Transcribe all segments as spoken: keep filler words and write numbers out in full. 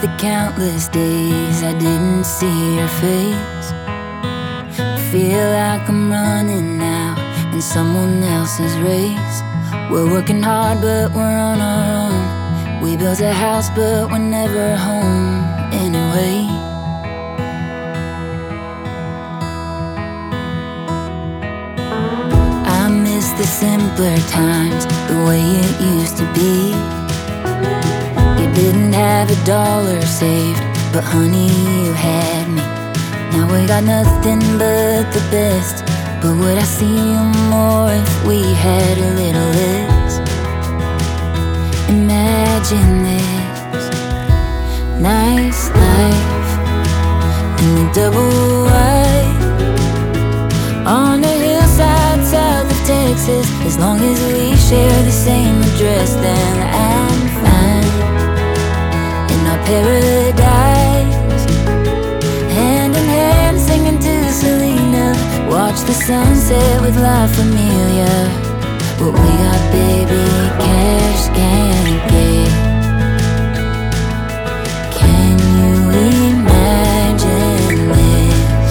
the countless days I didn't see your face. Feel like I'm running now in someone else's race. We're working hard but we're on our own. We built a house but we're never home anyway. I miss the simpler times, the way it used to be. You didn't have a dollar saved, but honey, you had me. Now we got nothing but the best, but would I see you more if we had a little less? Imagine this nice life in the double wide on a hillside south of Texas. As long as we share the same address, then I'm fine in our paradise, hand in hand singing to Selena. Watch the sunset with La Familia. What we got, baby, cash can't get. Can you imagine this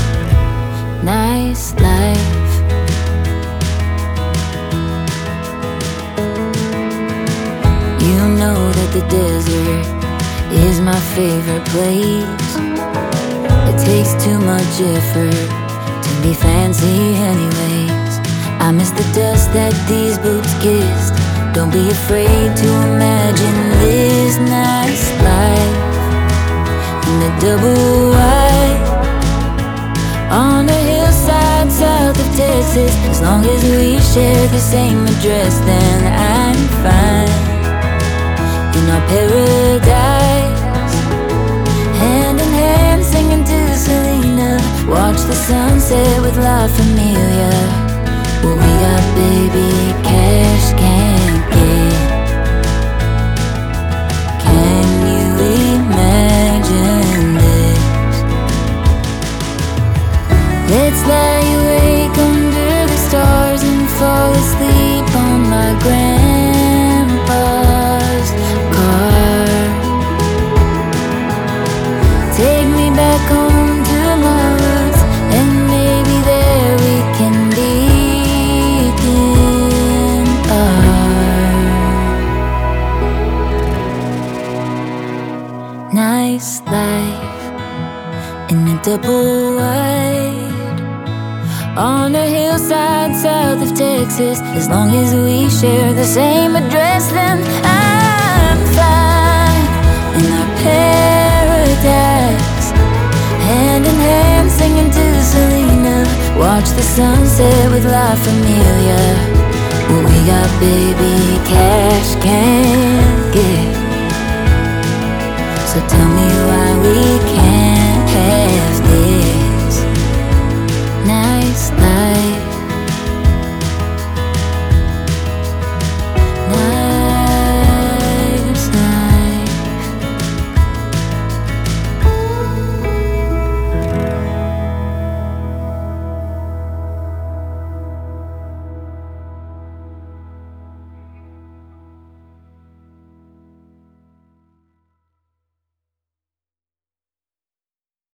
nice life? You know that the desert is my favorite place. It takes too much effort to be fancy anyways. I miss the dust that these boots kissed. Don't be afraid to imagine this nice life in the double wide on a hillside south of Texas. As long as we share the same address, then I'm fine in our paradise, hand in hand singing to Selena. Watch the sunset with La Familia. What we got, baby, cash can't get. Can you imagine this? Let's lie awake under the stars and fall asleep on my grandpa's car. Take me back home to my roots, and maybe there we can be. Nice life in a double wide on a hillside south of Texas. As long as we share the same address, then I'm fine in our paradise, hand in hand singing to Selena. Watch the sunset with La Familia. What we got, baby, cash can't get. So tell me why we